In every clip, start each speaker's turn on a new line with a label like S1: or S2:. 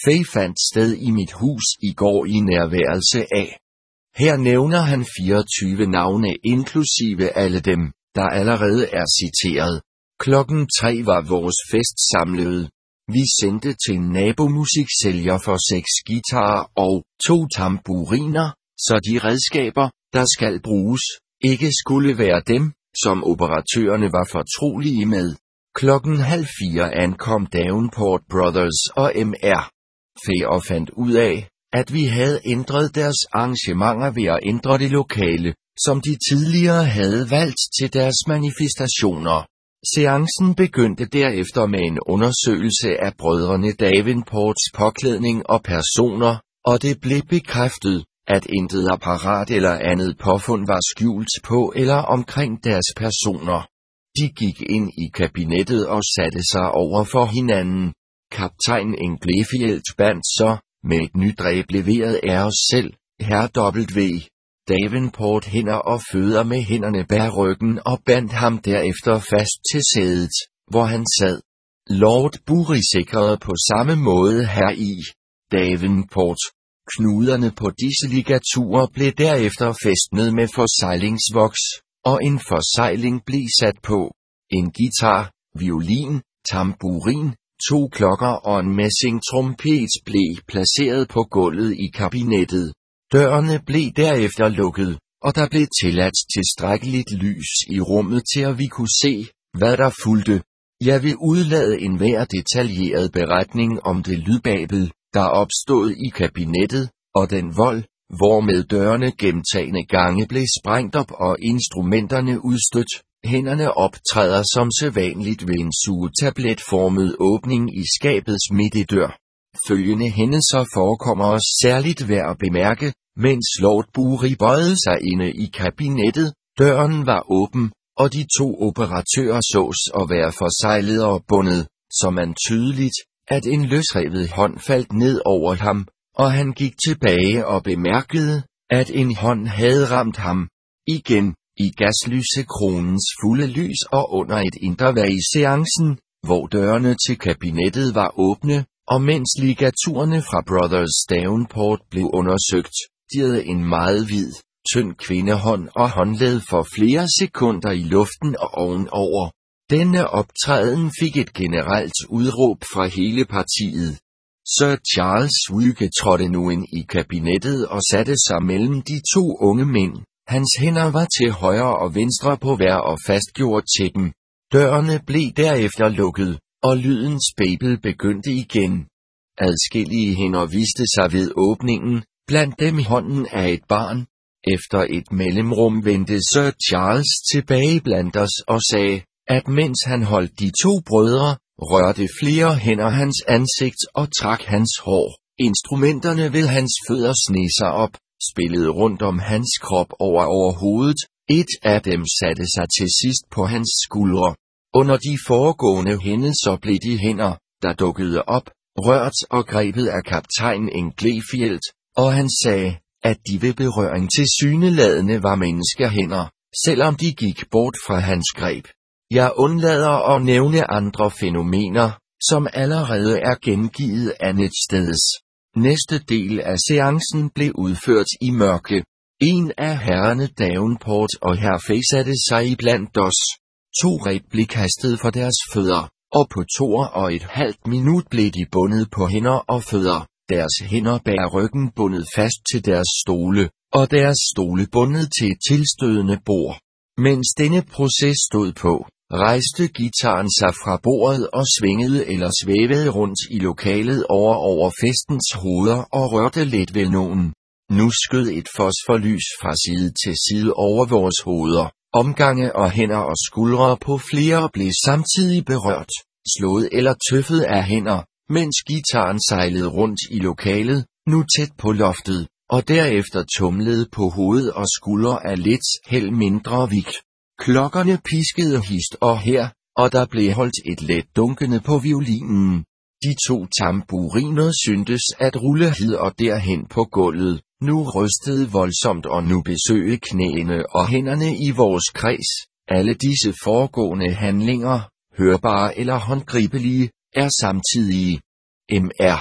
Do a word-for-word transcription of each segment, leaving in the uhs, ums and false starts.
S1: Faye fandt sted i mit hus i går i nærværelse af. Her nævner han fireogtyve navne inklusive alle dem, der allerede er citeret. Klokken tre var vores fest samlet. Vi sendte til en nabomusiksælger for seks guitarer og to tamburiner, så de redskaber, der skal bruges, ikke skulle være dem, som operatørerne var fortrolige med. Klokken halv fire ankom Davenport Brothers og M R. Faye fandt ud af, at vi havde ændret deres arrangementer ved at ændre det lokale, som de tidligere havde valgt til deres manifestationer. Seancen begyndte derefter med en undersøgelse af brødrene Davenports påklædning og personer, og det blev bekræftet, at intet apparat eller andet påfund var skjult på eller omkring deres personer. De gik ind i kabinettet og satte sig over for hinanden. Kaptajn Englefield bandt så, med et nyt dræb leveret af os selv, herr W. Davenport hænder og fødder med hænderne bag ryggen og bandt ham derefter fast til sædet, hvor han sad. Lord Bury sikrede på samme måde heri. Davenport. Knuderne på disse ligaturer blev derefter fæstnet med forsejlingsvoks, og en forsejling blev sat på. En guitar, violin, tamburin, to klokker og en messingtrompet blev placeret på gulvet i kabinettet. Dørene blev derefter lukket, og der blev tilladt tilstrækkeligt lys i rummet til at vi kunne se, hvad der fulgte. Jeg vil udlade enhver detaljeret beretning om det lydbabel, der opstod i kabinettet, og den vold, hvormed dørene gentagne gange blev sprængt op og instrumenterne udstødt. Hænderne optræder som sædvanligt ved en sugetabletformet åbning i skabets midtedør. Følgende hændelser forekommer os særligt værd at bemærke, mens Lord Bury bøjede sig inde i kabinettet, døren var åben, og de to operatører sås at være forsejlet og bundet, så man tydeligt, at en løsrevet hånd faldt ned over ham, og han gik tilbage og bemærkede, at en hånd havde ramt ham. Igen, i gaslysekronens fulde lys og under et interval i seancen, hvor dørene til kabinettet var åbne, og mens ligaturerne fra Brothers Davenport blev undersøgt, dirrede en meget hvid, tynd kvindehånd og håndled for flere sekunder i luften og ovenover. Denne optræden fik et generelt udråb fra hele partiet. Sir Charles Wilke trådte nu ind i kabinettet og satte sig mellem de to unge mænd. Hans hænder var til højre og venstre på hver og fastgjort til dem. Dørene blev derefter lukket, og lydens babel begyndte igen. Adskillige hænder viste sig ved åbningen, blandt dem hånden af et barn. Efter et mellemrum vendte Sir Charles tilbage blandt os og sagde, at mens han holdt de to brødre, rørte flere hænder hans ansigt og trak hans hår. Instrumenterne ved hans fødder sneg sig op, spillede rundt om hans krop over over hovedet. Et af dem satte sig til sidst på hans skuldre. Under de foregående hændelser blev de hænder, der dukkede op, rørt og grebet af kaptajn Englefield, og han sagde, at de ved berøring til syneladende var menneskehænder, selvom de gik bort fra hans greb. Jeg undlader at nævne andre fænomener, som allerede er gengivet andetsteds. Næste del af seancen blev udført i mørke. En af herrerne Davenport og herr Faye satte sig iblandt os. To reb blev kastet for deres fødder, og på to og et halvt minut blev de bundet på hænder og fødder, deres hænder bag ryggen bundet fast til deres stole, og deres stole bundet til et tilstødende bord. Mens denne proces stod på, rejste gitaren sig fra bordet og svingede eller svævede rundt i lokalet over over festens hoveder og rørte lidt ved nogen. Nu skød et fosforlys fra side til side over vores hoveder. Omgange og hænder og skuldre på flere blev samtidig berørt, slået eller tøffet af hænder, mens gitaren sejlede rundt i lokalet, nu tæt på loftet, og derefter tumlede på hoved og skuldre af lidt held mindre vigt. Klokkerne piskede hist og her, og der blev holdt et let dunkende på violinen. De to tamburiner syntes at rulle hid og derhen på gulvet, nu rystede voldsomt og nu besøge knæene og hænderne i vores kreds. Alle disse foregående handlinger, hørbare eller håndgribelige, er samtidige. M R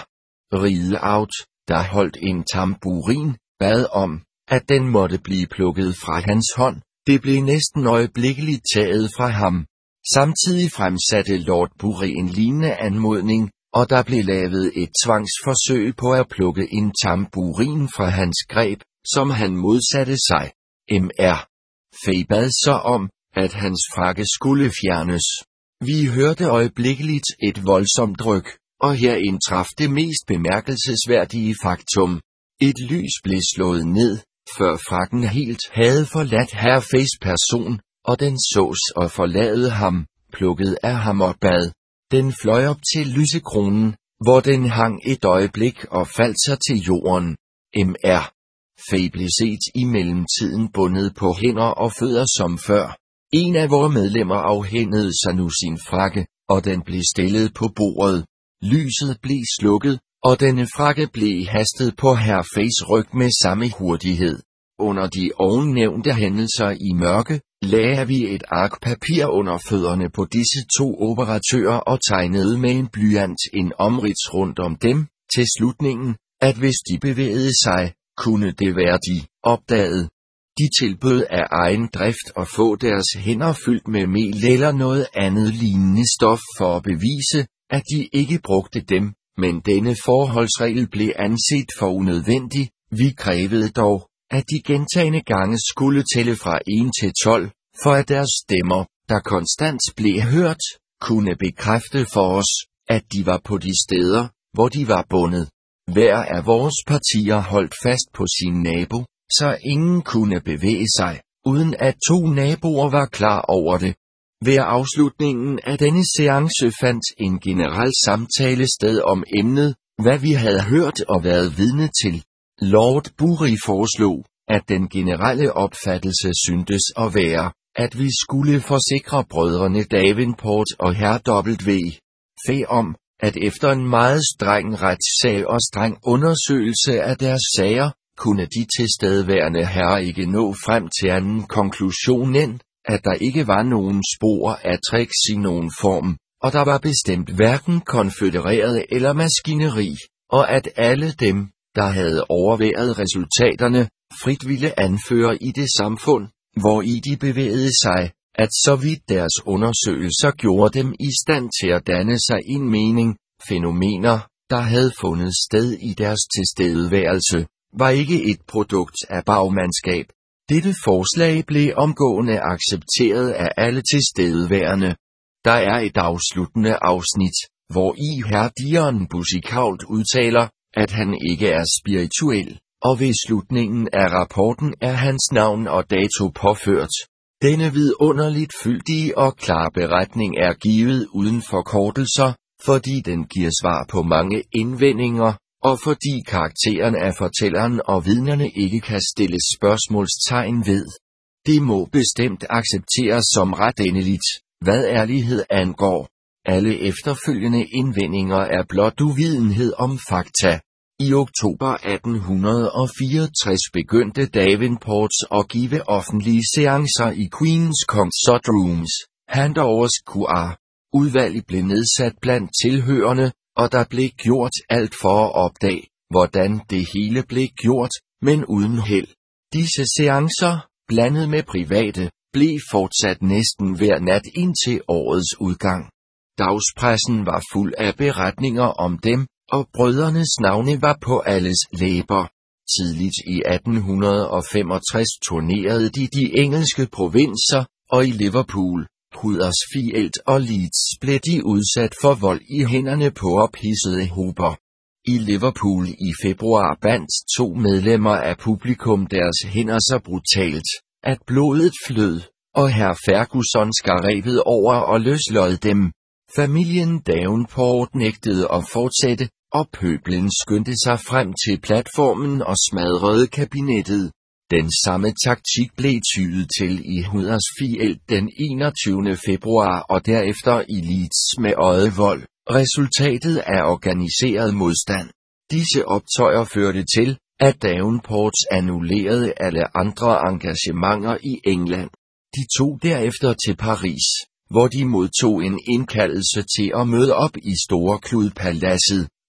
S1: Rideout, der holdt en tamburin, bad om, at den måtte blive plukket fra hans hånd. Det blev næsten øjeblikkeligt taget fra ham. Samtidig fremsatte Lord Bury en lignende anmodning, og der blev lavet et tvangsforsøg på at plukke en tamburin fra hans greb, som han modsatte sig. M R Fay bad så om, at hans frakke skulle fjernes. Vi hørte øjeblikkeligt et voldsomt ryk, og her indtraf det mest bemærkelsesværdige faktum. Et lys blev slået ned, før frakken helt havde forladt herr Fays person, og den sås og forlade ham, plukket af ham opad. Den fløj op til lysekronen, hvor den hang et øjeblik og faldt så til jorden. M R Fay blev set i mellemtiden bundet på hænder og fødder som før. En af vore medlemmer afhændede sig nu sin frakke, og den blev stillet på bordet. Lyset blev slukket, og denne frakke blev hastet på herr Fays ryg med samme hurtighed. Under de ovennævnte hændelser i mørke, lagde vi et ark papir under fødderne på disse to operatører og tegnede med en blyant en omrids rundt om dem, til slutningen, at hvis de bevægede sig, kunne det være de opdagede. De tilbød af egen drift at få deres hænder fyldt med mel eller noget andet lignende stof for at bevise, at de ikke brugte dem, men denne forholdsregel blev anset for unødvendig. Vi krævede dog, at de gentagne gange skulle tælle fra et til tolv, for at deres stemmer, der konstant blev hørt, kunne bekræfte for os, at de var på de steder, hvor de var bundet. Hver af vores partier holdt fast på sin nabo, så ingen kunne bevæge sig, uden at to naboer var klar over det. Ved afslutningen af denne seance fandt en generel samtale sted om emnet, hvad vi havde hørt og været vidne til. Lord Bury foreslog, at den generelle opfattelse syntes at være, at vi skulle forsikre brødrene Davenport og herr W. Fay om, at efter en meget streng retssag og streng undersøgelse af deres sager, kunne de tilstedeværende herrer ikke nå frem til anden konklusion end, at der ikke var nogen spor af tricks i nogen form, og der var bestemt hverken konfødereret eller maskineri, og at alle dem, der havde overværet resultaterne, frit ville anføre i det samfund, hvor i de bevægede sig, at så vidt deres undersøgelser gjorde dem i stand til at danne sig en mening, fænomener, der havde fundet sted i deres tilstedeværelse, var ikke et produkt af bagmandskab. Dette forslag blev omgående accepteret af alle tilstedeværende. Der er et afsluttende afsnit, hvor i herr Dion Boucicault udtaler, at han ikke er spirituel, og ved slutningen af rapporten er hans navn og dato påført. Denne vidunderligt fyldige og klare beretning er givet uden forkortelser, fordi den giver svar på mange indvendinger, og fordi karakteren af fortælleren og vidnerne ikke kan stilles spørgsmålstegn ved. Det må bestemt accepteres som ret endeligt, hvad ærlighed angår. Alle efterfølgende indvendinger er blot uvidenhed om fakta. I oktober atten fireogtres begyndte Davenports at give offentlige seancer i Queen's Consort Rooms, Handovers Q R. Udvalget blev nedsat blandt tilhørende, og der blev gjort alt for at opdage, hvordan det hele blev gjort, men uden held. Disse seancer, blandet med private, blev fortsat næsten hver nat indtil årets udgang. Dagspressen var fuld af beretninger om dem, og brødrenes navne var på alles læber. Tidligt i atten femogtres turnerede de de engelske provinser, og i Liverpool, Huddersfield og Leeds blev de udsat for vold i hænderne på ophidsede hober. I Liverpool i februar bandt to medlemmer af publikum deres hænder så brutalt, at blodet flød, og herr Ferguson skar rebet over og løslod dem. Familien Davenport nægtede at fortsætte, og pøblen skyndte sig frem til platformen og smadrede kabinettet. Den samme taktik blev tydet til i Huddersfield den enogtyvende februar og derefter i Leeds med øjevold, resultatet af organiseret modstand. Disse optøjer førte til, at Davenports annullerede alle andre engagementer i England. De tog derefter til Paris, hvor de modtog en indkaldelse til at møde op i Store Kludpaladset,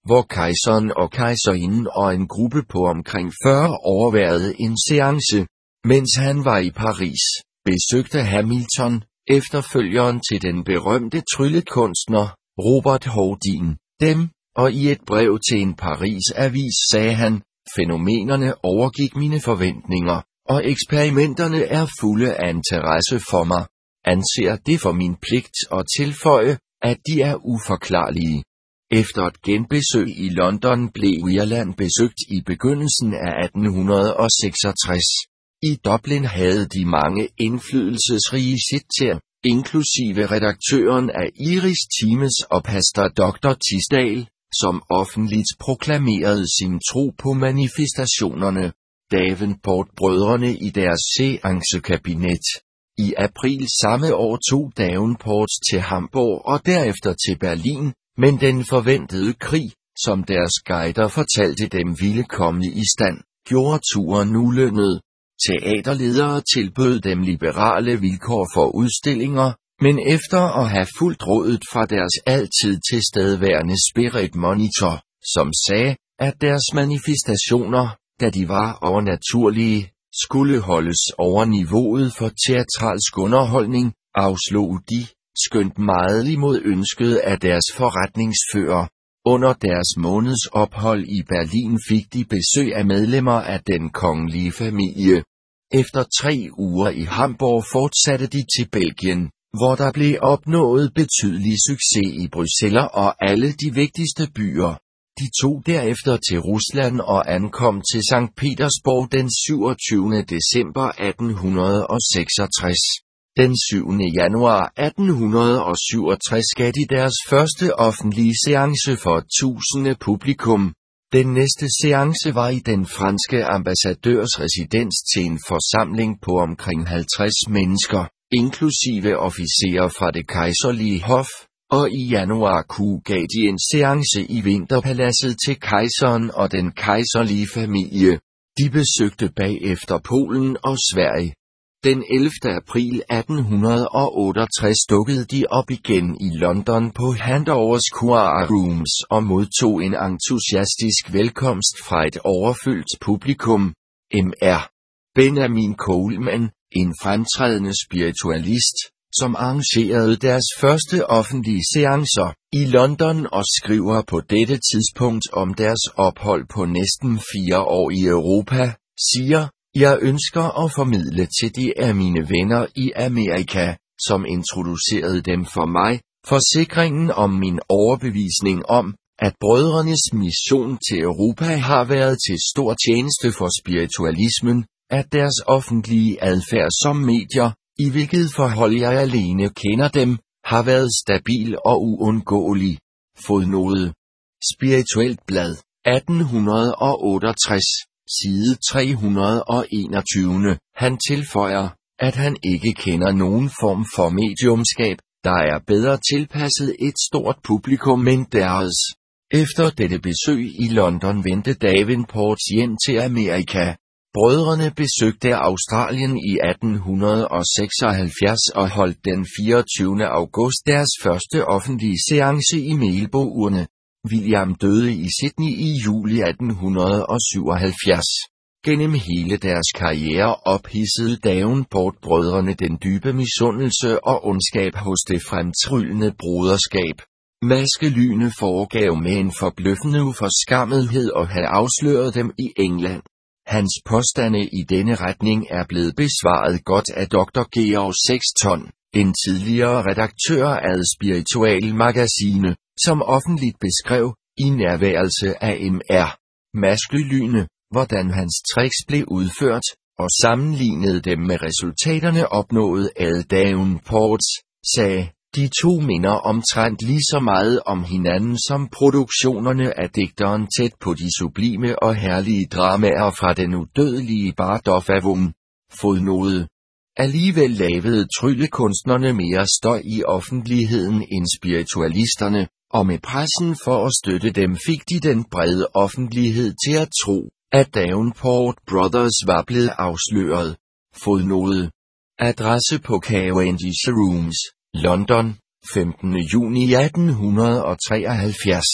S1: hvor kejseren og kejserinden og en gruppe på omkring fyrre overværede en seance. Mens han var i Paris, besøgte Hamilton, efterfølgeren til den berømte tryllekunstner, Robert Houdin, dem, og i et brev til en Paris-avis sagde han, fænomenerne overgik mine forventninger, og eksperimenterne er fulde af interesse for mig. Anser det for min pligt at tilføje, at de er uforklarlige. Efter et genbesøg i London blev Irland besøgt i begyndelsen af atten seksogtres. I Dublin havde de mange indflydelsesrige sitter, inklusive redaktøren af Irish Times og pastor doktor Tisdale, som offentligt proklamerede sin tro på manifestationerne. Davenport-brødrene i deres seancekabinet. I april samme år tog Davenport til Hamburg og derefter til Berlin, men den forventede krig, som deres guider fortalte dem ville komme i stand, gjorde turen ulønnet. Teaterledere tilbød dem liberale vilkår for udstillinger, men efter at have fulgt rådet fra deres altid tilstedeværende spirit monitor, som sagde, at deres manifestationer, da de var overnaturlige, skulle holdes over niveauet for teatralsk underholdning, afslog de, skønt meget imod ønsket af deres forretningsfører. Under deres måneds ophold i Berlin fik de besøg af medlemmer af den kongelige familie. Efter tre uger i Hamburg fortsatte de til Belgien, hvor der blev opnået betydelig succes i Bruxelles og alle de vigtigste byer. De tog derefter til Rusland og ankom til Sankt Petersborg den syvogtyvende december atten seksogtres. Den syvende januar atten syvogtres gav de deres første offentlige seance for et tusinde publikum. Den næste seance var i den franske ambassadørs residens til en forsamling på omkring halvtreds mennesker, inklusive officerer fra det kejserlige hof, og i januar Q gav de en seance i Vinterpaladset til kejseren og den kejserlige familie. De besøgte bagefter Polen og Sverige. Den ellevte april atten otteogtres dukkede de op igen i London på Handovers Choir Rooms og modtog en entusiastisk velkomst fra et overfyldt publikum. M R Benjamin Coleman, en fremtrædende spiritualist, som arrangerede deres første offentlige seancer i London og skriver på dette tidspunkt om deres ophold på næsten fire år i Europa, siger, jeg ønsker at formidle til de af mine venner i Amerika, som introducerede dem for mig, forsikringen om min overbevisning om, at brødrenes mission til Europa har været til stor tjeneste for spiritualismen, at deres offentlige adfærd som medier, i hvilket forhold jeg alene kender dem, har været stabil og uundgåelig. Fodnote. Spirituelt blad, atten otteogtres, side tre hundrede og enogtyve. Han tilføjer, at han ikke kender nogen form for mediumskab, der er bedre tilpasset et stort publikum end deres. Efter dette besøg i London vendte Davenport hjem til Amerika. Brødrene besøgte Australien i atten seksoghalvfjerds og holdt den fireogtyvende august deres første offentlige seance i Melbourne. William døde i Sydney i juli atten syvoghalvfjerds. Gennem hele deres karriere ophidsede Davenport-brødrene den dybe misundelse og ondskab hos det fremtryllende broderskab. Maskelyne foregav med en forbløffende uforskammethed at have afsløret dem i England. Hans påstande i denne retning er blevet besvaret godt af doktor Georg Sexton, en tidligere redaktør af Spiritual Magazine, som offentligt beskrev, i nærværelse af M R Maskelyne, hvordan hans tricks blev udført, og sammenlignede dem med resultaterne opnået af Davenports, sagde, de to minder omtrent lige så meget om hinanden som produktionerne af digteren tæt på de sublime og herlige dramaer fra den udødelige Bardolph Avum. Fodnote. Alligevel lavede tryllekunstnerne mere støj i offentligheden end spiritualisterne, og med pressen for at støtte dem fik de den brede offentlighed til at tro, at Davenport Brothers var blevet afsløret. Fodnote. Adresse på Cavendish Rooms, London, femtende juni atten treoghalvfjerds.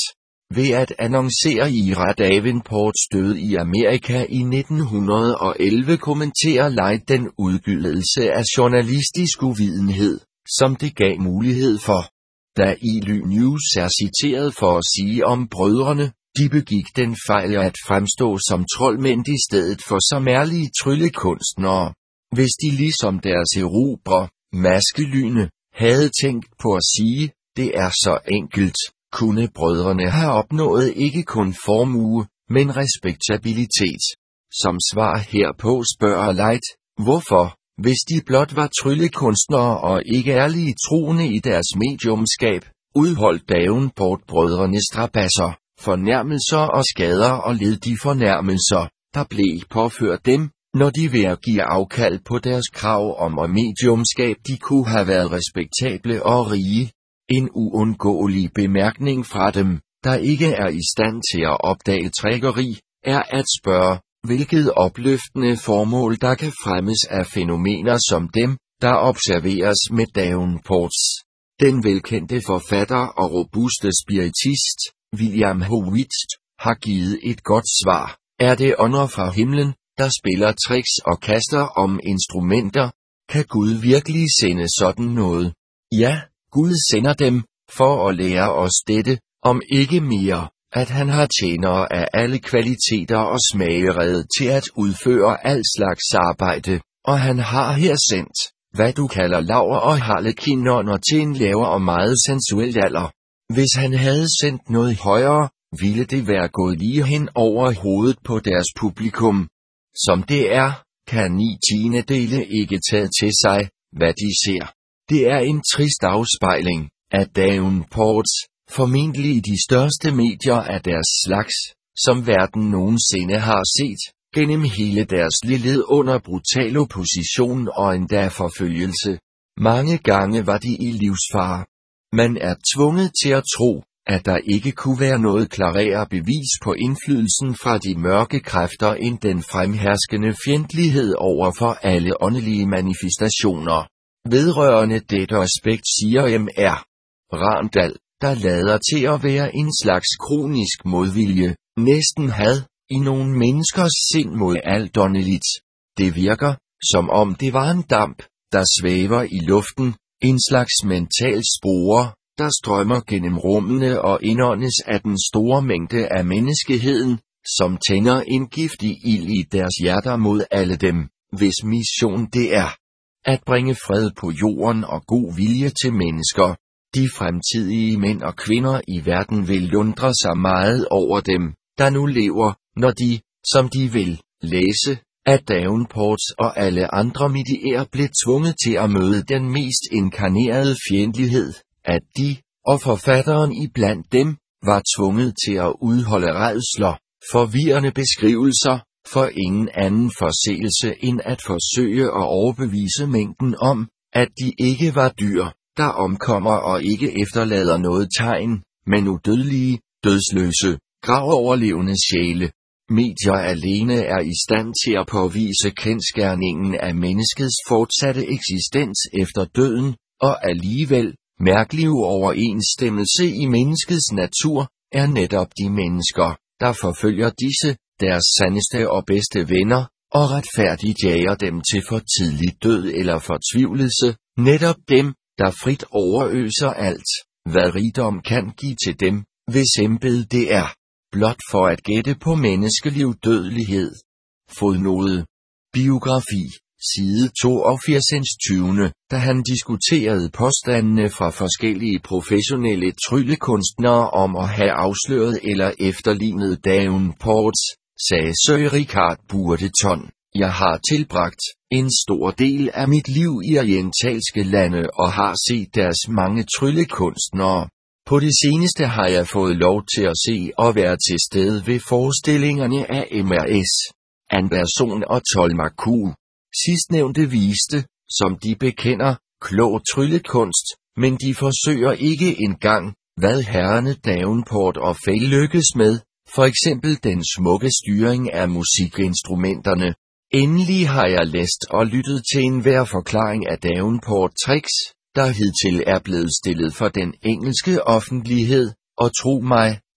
S1: Ved at annoncere Ira Davenports død i Amerika i nitten elleve kommenterer Light den udgydelse af journalistisk uvidenhed, som det gav mulighed for. Da E L Y News er citeret for at sige om brødrene, de begik den fejl at fremstå som troldmænd i stedet for som ærlige tryllekunstnere. Hvis de ligesom deres erobre, Maskelyne, havde tænkt på at sige, det er så enkelt, kunne brødrene have opnået ikke kun formue, men respektabilitet. Som svar herpå spørger Light, hvorfor, hvis de blot var tryllekunstnere og ikke ærlige troende i deres mediumskab, udholdt Davenport-brødrene strabasser, fornærmelser og skader og led de fornærmelser, der blev påført dem, når de ved at give afkald på deres krav om og mediumskab de kunne have været respektable og rige. En uundgåelig bemærkning fra dem, der ikke er i stand til at opdage trækkeri, er at spørge, hvilket opløftende formål der kan fremmes af fænomener som dem, der observeres med Davenports. Den velkendte forfatter og robuste spiritist, William Howitz, har givet et godt svar. Er det ånder fra himlen, der spiller tricks og kaster om instrumenter? Kan Gud virkelig sende sådan noget? Ja, Gud sender dem, for at lære os dette, om ikke mere, at han har tjenere af alle kvaliteter og smagerede til at udføre al slags arbejde, og han har her sendt, hvad du kalder laver og harlekinånder til en lavere og meget sensuel alder. Hvis han havde sendt noget højere, ville det være gået lige hen over hovedet på deres publikum. Som det er, kan ni tiendedele ikke tage til sig, hvad de ser. Det er en trist afspejling af Davenports, formentlig i de største medier af deres slags, som verden nogensinde har set, gennem hele deres lilled under brutal opposition og endda forfølgelse. Mange gange var de i livsfare. Man er tvunget til at tro, at der ikke kunne være noget klarere bevis på indflydelsen fra de mørke kræfter end den fremherskende fjendtlighed over for alle åndelige manifestationer. Vedrørende dette aspekt siger M R Randall, der lader til at være en slags kronisk modvilje, næsten had, i nogle menneskers sind mod alt åndeligt. Det virker, som om det var en damp, der svæver i luften, en slags mental spore, der strømmer gennem rummene og indåndes af den store mængde af menneskeheden, som tænder en giftig ild i deres hjerter mod alle dem, hvis mission det er at bringe fred på jorden og god vilje til mennesker. De fremtidige mænd og kvinder i verden vil lundre sig meget over dem, der nu lever, når de, som de vil, læse, at Davenports og alle andre midier blev tvunget til at møde den mest inkarnerede fjendtlighed, at de, og forfatteren iblandt dem, var tvunget til at udholde rædsler, forvirrende beskrivelser, for ingen anden forseelse end at forsøge at overbevise mængden om, at de ikke var dyr, der omkommer og ikke efterlader noget tegn, men udødelige, dødsløse, graveoverlevende sjæle. Medier alene er i stand til at påvise kendsgerningen af menneskets fortsatte eksistens efter døden, og alligevel, mærkelig uoverensstemmelse i menneskets natur, er netop de mennesker, der forfølger disse, deres sandeste og bedste venner, og retfærdigt jager dem til for tidlig død eller fortvivlelse, netop dem, der frit overøser alt, hvad rigdom kan give til dem, hvis embede det er, blot for at gætte på menneskelig udødelighed. Fodnote. Biografi, side toogfirs tyvende Da han diskuterede påstandene fra forskellige professionelle tryllekunstnere om at have afsløret eller efterlignet Davenports, sagde Sir Richard Burton, jeg har tilbragt en stor del af mit liv i orientalske lande og har set deres mange tryllekunstnere. På det seneste har jeg fået lov til at se og være til stede ved forestillingerne af M R S Anderson og Tolmakul. Sidstnævnte viste, som de bekender, klog tryllekunst, men de forsøger ikke engang, hvad herrerne Davenport og Fay lykkes med, for eksempel den smukke styring af musikinstrumenterne. Endelig har jeg læst og lyttet til enhver forklaring af Davenport tricks, der hidtil er blevet stillet for den engelske offentlighed, og tro mig,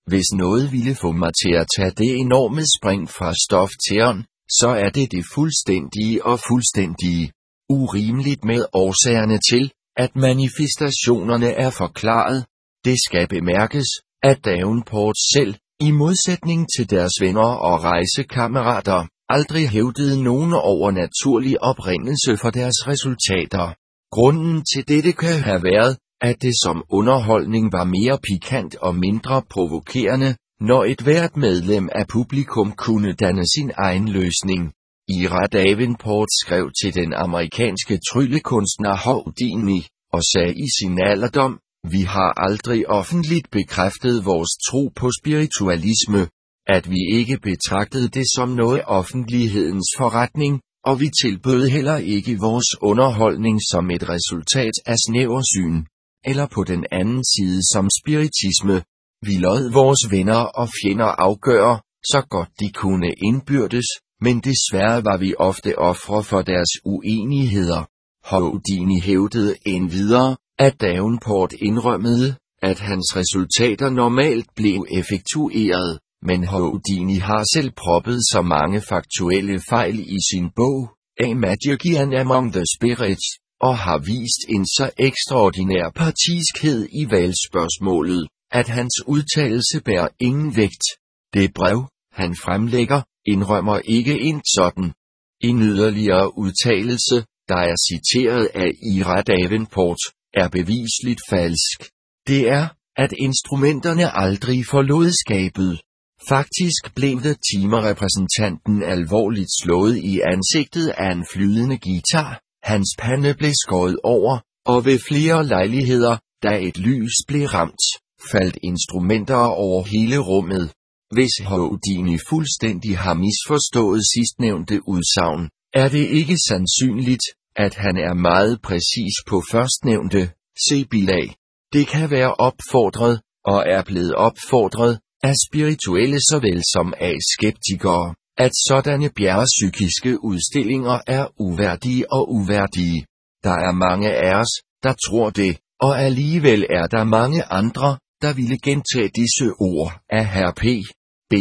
S1: Hvis noget ville få mig til at tage det enorme spring fra stof til ånd, så er det det fuldstændige og fuldstændige urimeligt med årsagerne til, at manifestationerne er forklaret. Det skal bemærkes, at Davenport selv, i modsætning til deres venner og rejsekammerater, aldrig hævdede nogen overnaturlig oprindelse for deres resultater. Grunden til dette kan have været, at det som underholdning var mere pikant og mindre provokerende, når et hvert medlem af publikum kunne danne sin egen løsning. Ira Davenport skrev til den amerikanske tryllekunstner Houdini, og sagde i sin alderdom: "Vi har aldrig offentligt bekræftet vores tro på spiritualisme, at vi ikke betragtede det som noget offentlighedens forretning, og vi tilbød heller ikke vores underholdning som et resultat af snæversyn, eller på den anden side som spiritisme. Vi lod vores venner og fjender afgøre, så godt de kunne indbyrdes, men desværre var vi ofte ofre for deres uenigheder." Houdini hævdede endvidere, at Davenport indrømmede, at hans resultater normalt blev effektueret, men Houdini har selv proppet så mange faktuelle fejl i sin bog, A Magian Among the Spirits, og har vist en så ekstraordinær partiskhed i valgspørgsmålet, at hans udtalelse bærer ingen vægt. Det brev, han fremlægger, indrømmer ikke en sådan. En yderligere udtalelse, der er citeret af Ira Davenport, er bevisligt falsk. Det er, at instrumenterne aldrig forlod skabet. Faktisk blev The Timer-repræsentanten alvorligt slået i ansigtet af en flydende guitar, hans pande blev skåret over, og ved flere lejligheder, da et lys blev ramt, faldt instrumenter over hele rummet. Hvis Houdini fuldstændig har misforstået sidstnævnte udsagn, er det ikke sandsynligt, at han er meget præcis på førstnævnte, se bilag. Det kan være opfordret, og er blevet opfordret, af spirituelle såvel som af skeptikere, at sådanne bjergpsykiske udstillinger er uværdige og uværdige. Der er mange af os, der tror det, og alligevel er der mange andre, der ville gentage disse ord af herr P. B.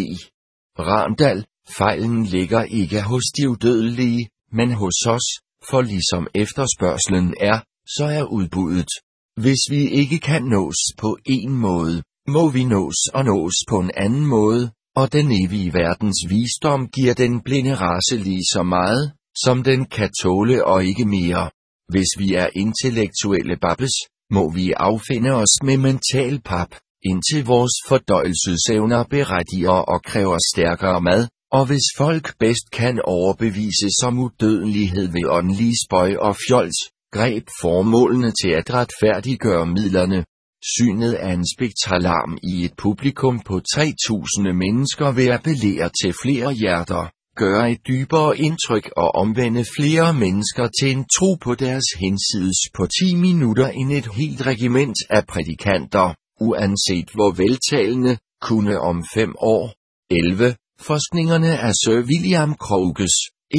S1: Randal. Fejlen ligger ikke hos de udødelige, men hos os, for ligesom efterspørgslen er, så er udbuddet. Hvis vi ikke kan nås på en måde, må vi nås og nås på en anden måde, og den evige verdens visdom giver den blinde race lige så meget, som den kan tåle og ikke mere. Hvis vi er intellektuelle babbes, må vi affinde os med mental pap, indtil vores fordøjelsesevner berettiger og kræver stærkere mad, og hvis folk bedst kan overbevises om udødelighed ved åndelig spøj og fjols, greb formålene til at retfærdiggøre midlerne. Synet af en spektralarm i et publikum på tre tusind mennesker vil appellere til flere hjerter, gøre et dybere indtryk og omvende flere mennesker til en tro på deres hinsides på ti minutter end et helt regiment af prædikanter, uanset hvor veltalende, kunne om fem år. elleve. Forskningerne af Sir William Crookes,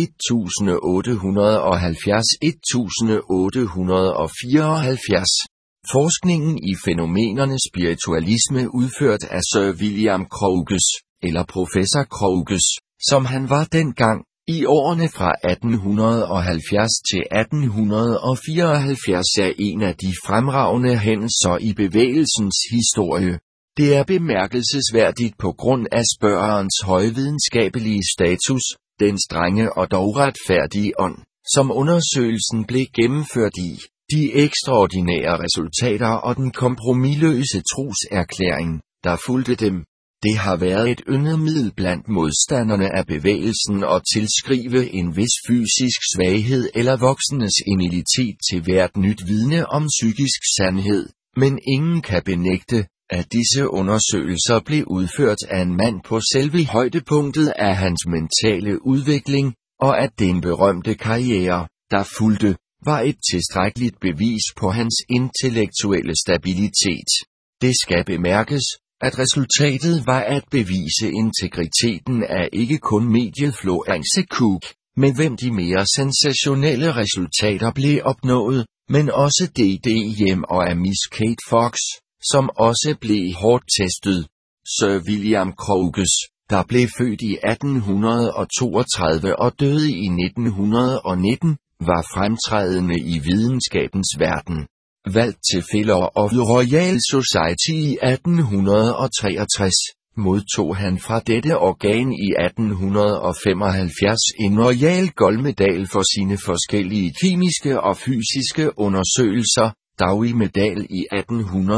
S1: otte halvfjerds til otte fireoghalvfjerds. Forskningen i fænomenerne spiritualisme udført af Sir William Crookes, eller professor Crookes, som han var dengang, i årene fra atten halvfjerds til atten fireoghalvfjerds er en af de fremragende hændelser i bevægelsens historie. Det er bemærkelsesværdigt på grund af spørgerens højvidenskabelige status, den strenge og dog retfærdige ånd, som undersøgelsen blev gennemført i, de ekstraordinære resultater og den kompromisløse troserklæring, der fulgte dem. Det har været et yndet middel blandt modstanderne af bevægelsen at tilskrive en vis fysisk svaghed eller voksenes inabilitet til hvert nyt vidne om psykisk sandhed, men ingen kan benægte, at disse undersøgelser blev udført af en mand på selve højdepunktet af hans mentale udvikling, og at den berømte karriere, der fulgte, var et tilstrækkeligt bevis på hans intellektuelle stabilitet. Det skal bemærkes, at resultatet var at bevise integriteten af ikke kun mediet Florence Cook, med hvem de mere sensationelle resultater blev opnået, men også D D hjem og af Miss Kate Fox, som også blev hårdt testet. Sir William Crookes, der blev født i atten toogtredive og døde i nitten nitten, var fremtrædende i videnskabens verden. Valgt til Fellow of the Royal Society i atten treogtres, modtog han fra dette organ i atten femoghalvfjerds en royal guldmedal for sine forskellige kemiske og fysiske undersøgelser, Dowey Medal i atten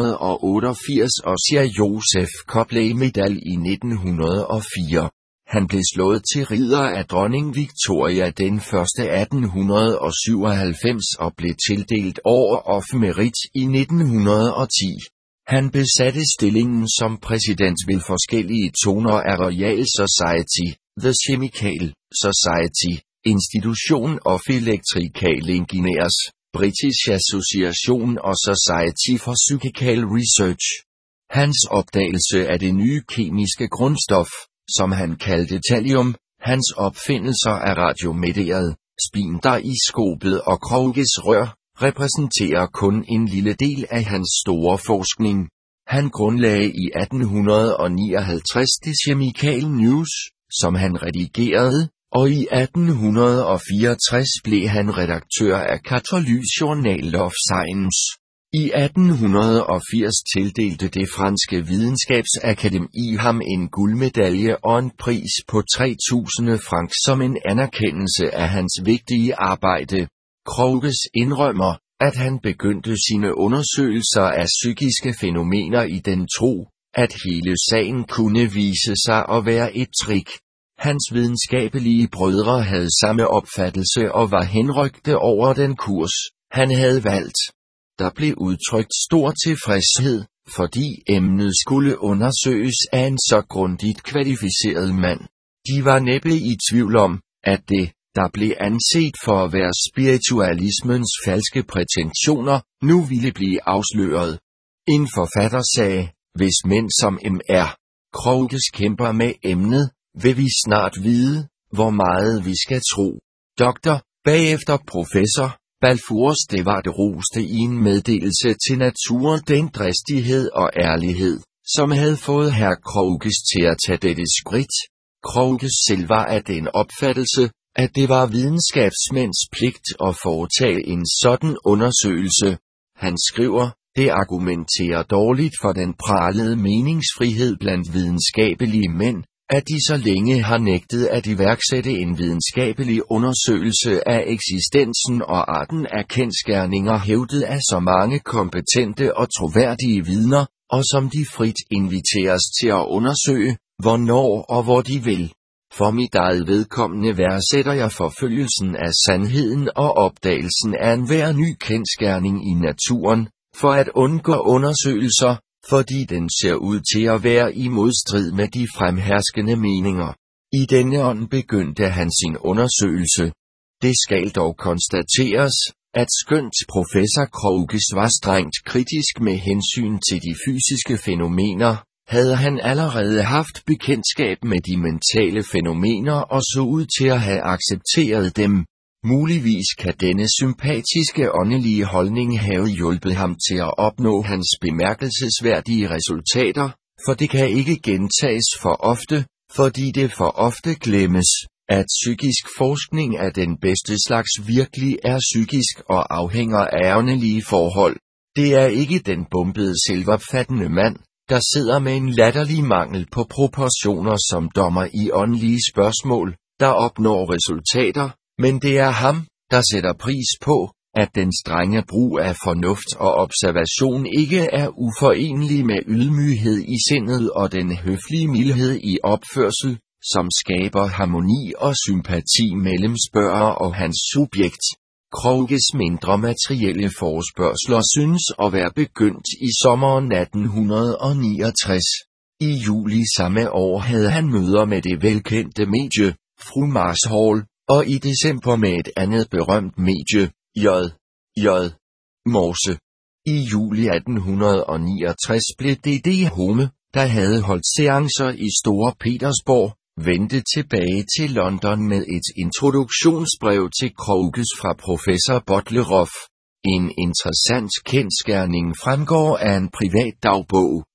S1: otteogfirs og Sir Joseph Copley Medal i nitten hundrede og fire. Han blev slået til ridder af dronning Victoria den første atten syvoghalvfems og blev tildelt Order of Merit i nitten ti. Han besatte stillingen som præsident ved forskellige toner af Royal Society, The Chemical Society, Institution of Electrical Engineers, British Association og Society for Psychical Research. Hans opdagelse af det nye kemiske grundstof, som han kaldte thallium, hans opfindelser af radiomedderet, spinter i skopet og Crookes rør, repræsenterer kun en lille del af hans store forskning. Han grundlagde i atten nioghalvtreds det Chemical News, som han redigerede, og i atten fireogtres blev han redaktør af Catholic Journal of Science. I atten firs tildelte det franske videnskabsakademi ham en guldmedalje og en pris på tre tusind francs som en anerkendelse af hans vigtige arbejde. Crookes indrømmer, at han begyndte sine undersøgelser af psykiske fænomener i den tro, at hele sagen kunne vise sig at være et trick. Hans videnskabelige brødre havde samme opfattelse og var henrygte over den kurs, han havde valgt. Der blev udtrykt stor tilfredshed, fordi emnet skulle undersøges af en så grundigt kvalificeret mand. De var næppe i tvivl om, at det, der blev anset for at være spiritualismens falske prætentioner, nu ville blive afsløret. En forfatter sagde, hvis mænd som M R Crookes kæmper med emnet, vil vi snart vide, hvor meget vi skal tro. Doktor, bagefter professor, Balfour Stewart roste i en meddelelse til Nature den dristighed og ærlighed, som havde fået herr Crookes til at tage dette skridt. Crookes selv var af den opfattelse, at det var videnskabsmænds pligt at foretage en sådan undersøgelse. Han skriver, det argumenterer dårligt for den pralede meningsfrihed blandt videnskabelige mænd, at de så længe har nægtet at iværksætte en videnskabelig undersøgelse af eksistensen og arten af kendsgerninger hævdet af så mange kompetente og troværdige vidner, og som de frit inviteres til at undersøge, hvornår og hvor de vil. For mit eget vedkommende værdsætter jeg forfølgelsen af sandheden og opdagelsen af enhver ny kendsgerning i naturen, for at undgå undersøgelser, fordi den ser ud til at være i modstrid med de fremherskende meninger. I denne ånd begyndte han sin undersøgelse. Det skal dog konstateres, at skønt professor Crookes var strengt kritisk med hensyn til de fysiske fænomener, havde han allerede haft bekendtskab med de mentale fænomener og så ud til at have accepteret dem. Muligvis kan denne sympatiske åndelige holdning have hjulpet ham til at opnå hans bemærkelsesværdige resultater, for det kan ikke gentages for ofte, fordi det for ofte glemmes, at psykisk forskning af den bedste slags virkelig er psykisk og afhænger af åndelige forhold. Det er ikke den bombede selvopfattende mand, der sidder med en latterlig mangel på proportioner som dommer i åndelige spørgsmål, der opnår resultater, men det er ham, der sætter pris på, at den strenge brug af fornuft og observation ikke er uforenelig med ydmyghed i sindet og den høflige mildhed i opførsel, som skaber harmoni og sympati mellem spørger og hans subjekt. Crookes mindre materielle forespørgsler synes at være begyndt i sommeren atten niogtres. I juli samme år havde han møder med det velkendte medie, fru Marshall, og i december med et andet berømt medie, J. J. Morse. I juli atten niogtres blev D D Hume, der havde holdt seancer i Store Petersborg, vendte tilbage til London med et introduktionsbrev til Crookes fra professor Butleroff. En interessant kendsgerning fremgår af en privat dagbog,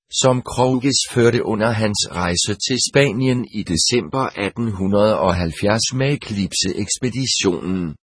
S1: som Kroges førte under hans rejse til Spanien i december atten halvfjerds med Eclipse-ekspeditionen.